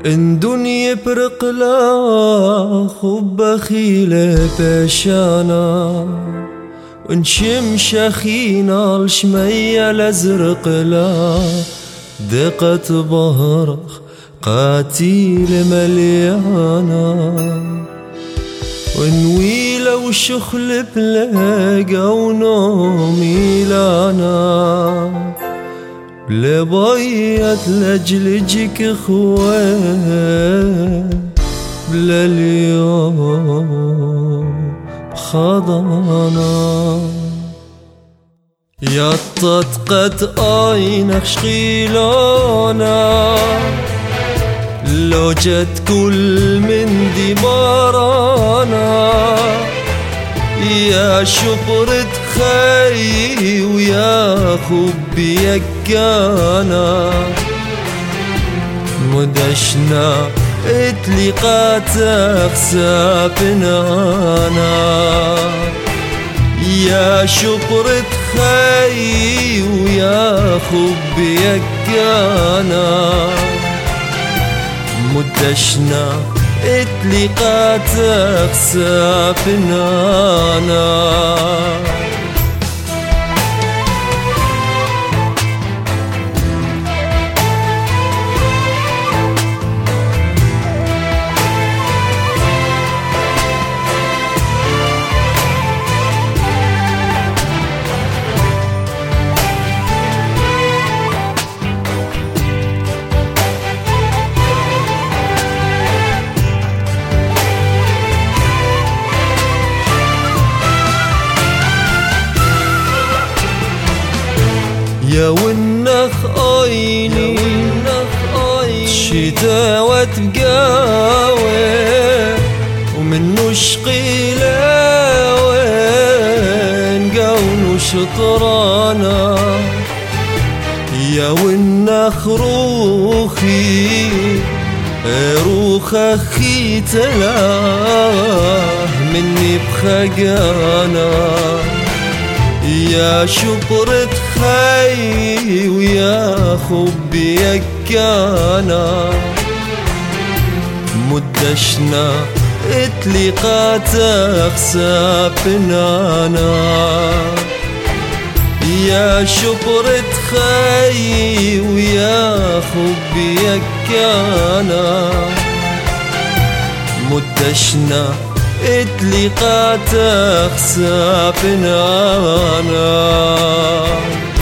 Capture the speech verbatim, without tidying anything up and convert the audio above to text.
ان دنيا برقلا خب بخيلة بشانا ونشم شخينا الشمية لازرق لا دقة بهرخ قاتيل مليانا ونويلة وشخل بلاقة ونومي لانا لبيت لجلجك اخوان بلا اليوم خضانا يطت قد عينك شغيلانا لو جت كل من دمارانا يا شبرة خي ويا خبي يكانا مدشنا اتلقاتك سابنانا يا شبرة خي ويا خبي يكانا مدشنا اتلقاتك سابنانا يا ونخ عيني شتا وتقاوي ومنو شقيلاوين قاونو شطرانا يا ونخ روخي روخ اخي تلاه مني بخقانا يا شبرة خي ويا خبي يكانا مدشنا اتلقاتك سابنانا يا شبرة خي ويا خبي يكانا مدشنا اتلقاتك سابنانا